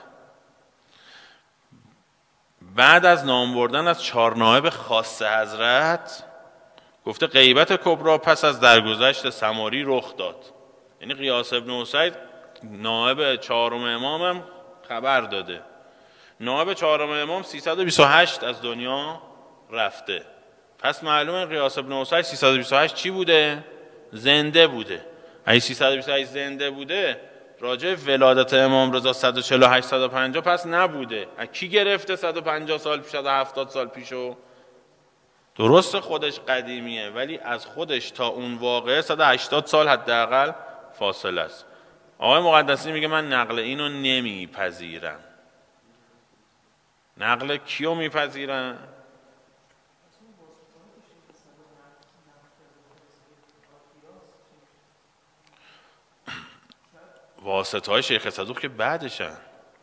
بعد از نام بردن از چهار نائب خاص حضرت گفته غیبت کبرا پس از درگذشت سماری رخ داد. یعنی غیاث ابن اسید نائب چهارم امام هم خبر داده. نائب چهارم امام سیصد و بیست و هشت از دنیا رفته. پس معلومه غیاث ابن اسید سیصد و بیست و هشت چی بوده؟ زنده بوده. اگه سیصد و بیست و هشت زنده بوده راجع ولادت امام رضا صد و چهل و هشت صد و پنجاه پس نبوده. از کی گرفته صد و پنجاه سال پیش، صد و هفتاد سال پیشو؟ درست خودش قدیمیه ولی از خودش تا اون واقعه صد و هشتاد سال حداقل فاصله است. آقای مقدسی میگه من نقل اینو نمیپذیرم. نقل کیو میپذیرم؟ واسطه های شیخ صدوق که بعدشن.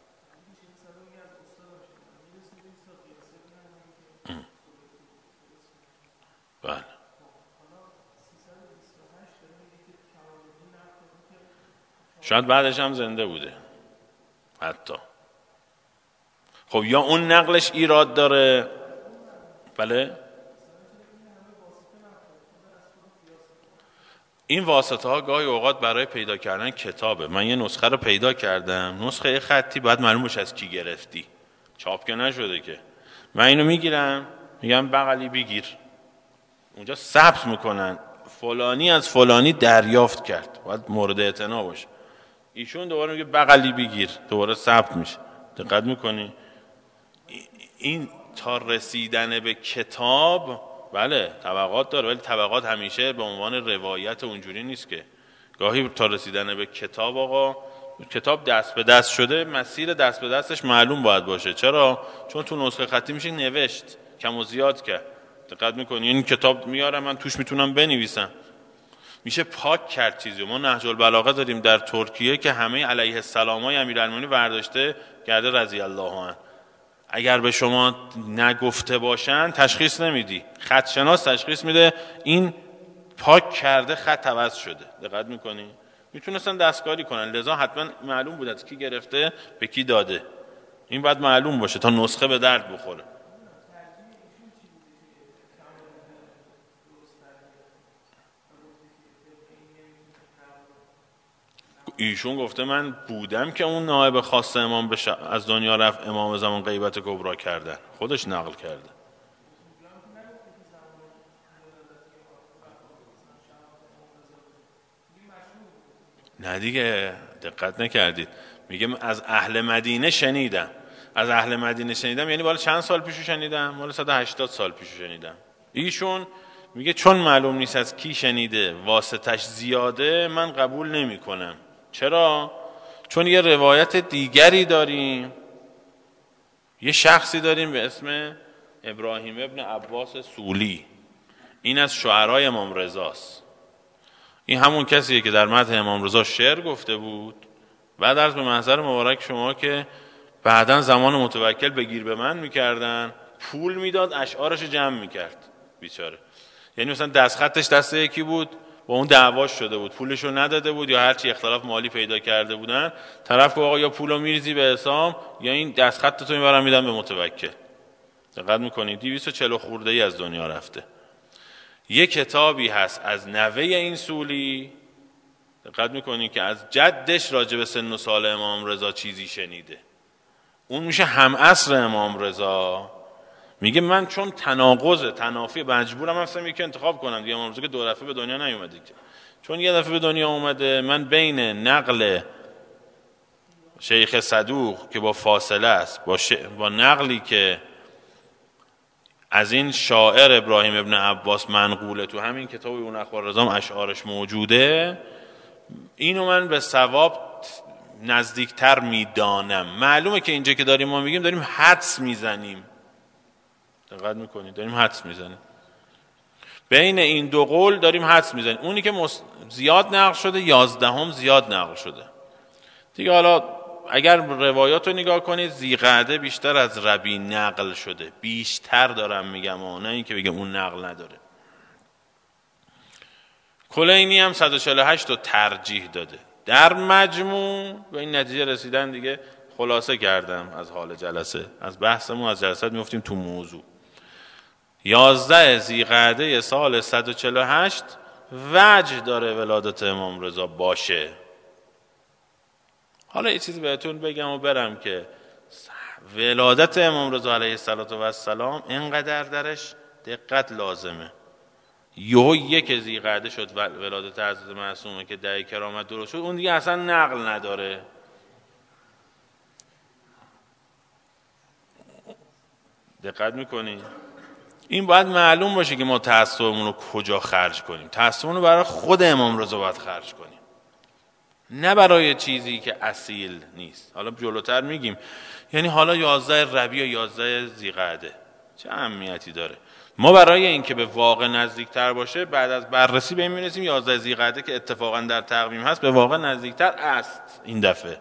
بله شاید بعدش هم زنده بوده حتی. خب یا اون نقلش ایراد داره. بله این واسطه ها گاهی اوقات برای پیدا کردن کتابه. من یه نسخه رو پیدا کردم، نسخه خطی، باید معلوم بشه از کی گرفتی، چاپ که نشده که. من اینو میگیرم میگم بغلی بگیر، اونجا ثبت میکنن فلانی از فلانی دریافت کرد، باید مورد اعتنا باشه. ایشون دوباره میگه بغلی بگیر، دوباره ثبت میشه. دقت میکنی این تا رسیدن به کتاب بله طبقات داره، ولی طبقات همیشه به عنوان روایت اونجوری نیست که گاهی تا رسیدن به کتاب آقا کتاب دست به دست شده، مسیر دست به دستش معلوم باید باشه. چرا؟ چون تو نسخه خطی میشه نوشت، کم و زیاد کرد. دقت میکنی؟ این کتاب میارم من توش میتونم بنویسم، میشه پاک کرد چیزی. ما نهج البلاغه داریم در ترکیه که همه علیه السلامای امیرالمومنین برداشته کرده رضی الله عنه. اگر به شما نگفته باشن تشخیص نمیدی، خط شناس تشخیص میده این پاک کرده، خط عوض شده. دقت میکنی؟ میتونستن دستکاری کنن، لذا حتما معلوم بود از کی گرفته به کی داده. این باید معلوم باشه تا نسخه به درد بخوره. ایشون گفته من بودم که اون نائب خاص امام بشه از دنیا رفت، امام زمان غیبت کبرا کردن، خودش نقل کرده. نه دیگه دقت نکردید، میگم از اهل مدینه شنیدم. از اهل مدینه شنیدم یعنی بالا چند سال پیشو شنیدم؟ بالا صد و هشتاد سال پیشو شنیدم. ایشون میگه چون معلوم نیست از کی شنیده، واسطش زیاده، من قبول نمی کنم. چرا؟ چون یه روایت دیگری داریم، یه شخصی داریم به اسم ابراهیم ابن عباس سولی، این از شعرای امام رضاست. این همون کسیه که در مدح امام رضا شعر گفته بود. بعد عرض به محضر مبارک شما که بعداً زمان متوکل بگیر به من میکردن، پول میداد اشعارش جمع میکرد بیچاره. یعنی مثلا دستخطش دست یکی بود، با اون دعواش شده بود، پولشو نداده بود یا هرچی اختلاف مالی پیدا کرده بودن، طرف که آقا یا پولو میریزی به حسام یا این دستخطتو میبرم میدم به متوکل. دقت میکنید؟ دویست و چهل خورده ای از دنیا رفته. یه کتابی هست از نوه این سولی، دقت میکنید، که از جدش راجع به سن و سال امام رضا چیزی شنیده. اون میشه هم عصر امام رضا. میگه من چون تناقض تنافی مجبورم هستم یکی انتخاب کنم دیگه. امام رضا که دو دفعه به دنیا نیومده که، چون یه دفعه به دنیا اومده، من بین نقل شیخ صدوق که با فاصله است با, ش... با نقلی که از این شاعر ابراهیم ابن عباس منقوله تو همین کتاب اون اخبار رضا اشعارش موجوده، اینو من به ثواب نزدیکتر میدانم. معلومه که اینجا که داریم ما میگیم داریم حدس میزنیم. دقت میکنید؟ داریم حدس میزنیم بین این دو قول، داریم حدس میزنیم. اونی که مس... زیاد نقل شده یازدهم زیاد نقل شده دیگه. حالا اگر روایات رو نگاه کنید، ذیقعده بیشتر از ربی نقل شده، بیشتر دارم میگم، نه این که بگم اون نقل نداره. کلینی هم صد و چهل و هشت رو ترجیح داده. در مجموع به این نتیجه رسیدن دیگه. خلاصه کردم از حال جلسه، از بحثمون از جلسات میفتیم تو موضوع. یازده ذیقعده سال صد و چهل و هشت وجه داره ولادت امام رضا باشه. حالا یه چیزی بهتون بگم و برم که ولادت امام رضا علیه السلام اینقدر درش دقت لازمه. یهو یک ذیقعده شد ولادت حضرت معصومه که دعای کرامت درست شد، اون دیگه اصلا نقل نداره. دقت میکنی؟ این باید معلوم باشه که ما تعصبمون رو کجا خرج کنیم. تعصبمون رو برای خود امام رضا باید خرج کنیم، نه برای چیزی که اصیل نیست. حالا جلوتر میگیم. یعنی حالا یازده ربیع یا یازده ذیقعده چه اهمیتی داره؟ ما برای اینکه به واقع نزدیکتر باشه، بعد از بررسی به این میرسیم یازده ذیقعده که اتفاقا در تقویم هست به واقع نزدیکتر است این دفعه.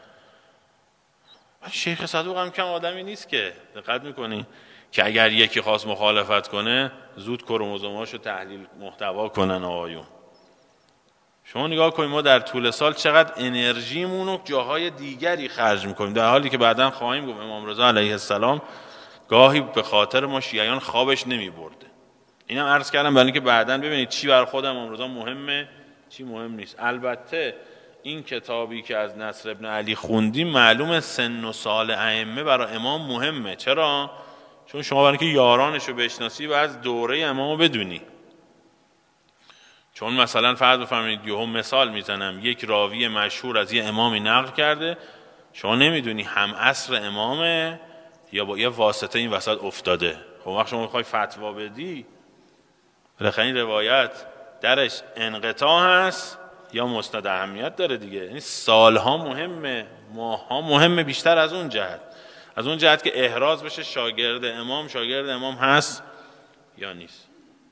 شیخ صدوق هم کم آدمی نیست که، دقت میکنی؟ که اگر یکی خواست مخالفت کنه زود کروموزوماشو تحلیل محتوا کنن آقایون. شما نگاه کنید ما در طول سال چقدر انرژیمون رو جاهای دیگری خرج میکنیم، در حالی که بعداً خواهیم گفت امام رضا علیه السلام گاهی به خاطر ما شیعیان خوابش نمی برده. اینم عرض کردم برای اینکه بعداً ببینید چی بر خود امام رضا مهمه چی مهم نیست. البته این کتابی که از نصر ابن علی خوندیم معلومه سن و سال ائمه برای امام مهمه. چرا؟ چون شما برای اینکه یارانش رو بشناسی و از دوره امامو بدونی. چون مثلا فرض بفرمایید یهو مثال میزنم یک راوی مشهور از یه امامی نقل کرده، شما نمیدونی هم عصر امامه یا با یه واسطه این وسط افتاده. خب وقت شما میخوای فتوا بدی بالاخره این روایت درش انقطاع هست یا مسند اهمیت داره دیگه. یعنی سالها مهمه، ماهها مهمه، بیشتر از اون جهت، از اون جهت که احراز بشه شاگرد امام شاگرد امام هست یا نیست.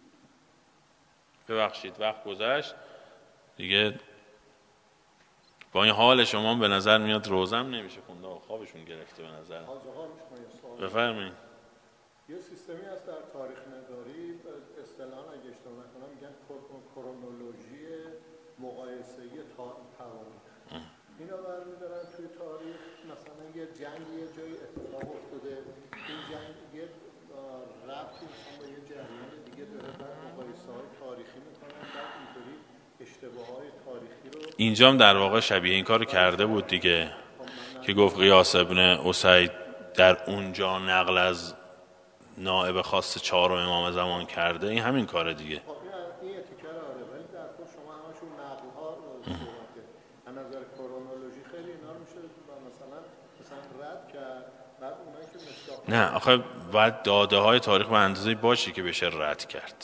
ببخشید وقت گذشت دیگه. با این حال شما به نظر میاد روزم نمیشه خونده، خوابشون گرفته به نظر. بفرمایید. یه سیستمی هست در تاریخ نگاری، اصطلاحاً اگه اشتباه نکنم میگن کرونولوژی مقایسه‌ای تواریخ. اینا برمی‌دارن توی تاریخ، مثلا یه جنگی یه جایی اتفاق افتاده، این جنگ یه ربطی مثلا با یه جریان دیگه داره، بعد مقایسه‌های تاریخی می‌کنن، بعد اینطوری اشتباهات تاریخی رو اینجا هم در واقع شبیه این کارو کرده بود دیگه، که گفت قیاس ابن اسید در اونجا نقل از نائب خاص چهارم امام زمان کرده. این همین کاره دیگه. خب این اتیکه آره، ولی در کل شما همشون نقل‌ها صحبته. از نظر کرونولوژی خیلی اینا رو میشه مثلا مثلا رد کرد، بعد اونایی که مصداق نه آخه باید داده های تاریخ به اندازه‌ای باشه که بشه رد کرد.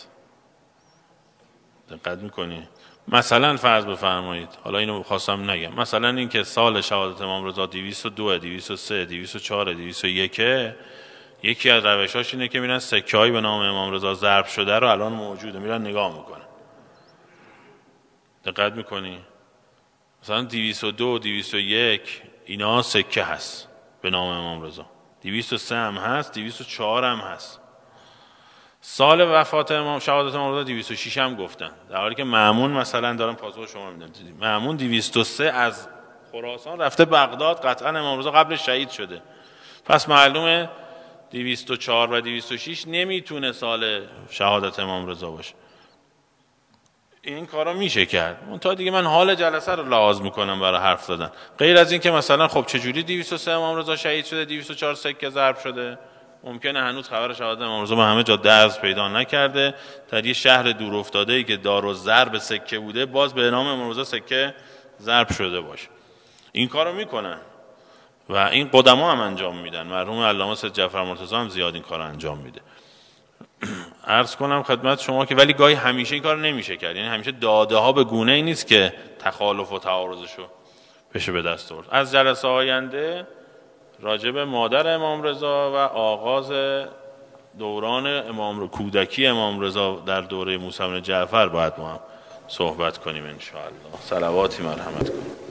دقت میکنی؟ مثلا فرض بفرمایید، حالا اینو خواستم نگم، مثلا این که سال شهادت امام رضا دویست و دو، دویست و سه، دویست و چهار، دویست و یک، یکی از روشاش اینه که میرن سکه‌ای به نام امام رضا ضرب شده رو الان موجوده میرن نگاه میکنن. دقت میکنی؟ مثلا دویست و دو، دویست و یک اینا سکه هست به نام امام رضا، دویست و سه هم هست، دویست و چهار هم هست. سال وفات امام شهادت امام رضا دویست و شش هم گفتن، در حالی که مأمون مثلا دارم پاسخ شما میدم، مأمون دویست و سه از خراسان رفته بغداد، قطعا امام رضا قبل شهید شده، پس معلومه دویست و چهار و دویست و شش نمیتونه سال شهادت امام رضا باشه. این کارا میشه کرد. اون تا دیگه من حال جلسه رو لحاظ میکنم برای حرف زدن، غیر از این که مثلا خب چجوری دویست و سه امام رضا شهید شده، دویست و چهار سکه ضرب شده؟ ممکنه هنوز خبر شهادت امام رضا به همه جا درز پیدا نکرده، در یه شهر دور افتاده‌ای که دارالضرب سکه بوده باز به نام امام رضا سکه ضرب شده باشه. این کارو میکنن و این قدما هم انجام میدن. مرحوم علامه سید جعفر مرتضی هم زیاد این کارو انجام میده. عرض کنم خدمت شما که ولی گاهی همیشه این کار نمیشه کرد، یعنی همیشه داده ها به گونه ای نیست که تخالف و تعارضشو بشه به دست آورد. از جلسه آینده راجع به مادر امام رضا و آغاز دوران امام کودکی امام رضا در دوره موسی بن جعفر باید ما هم صحبت کنیم ان شاء الله. صلواتی مرحمت کنیم.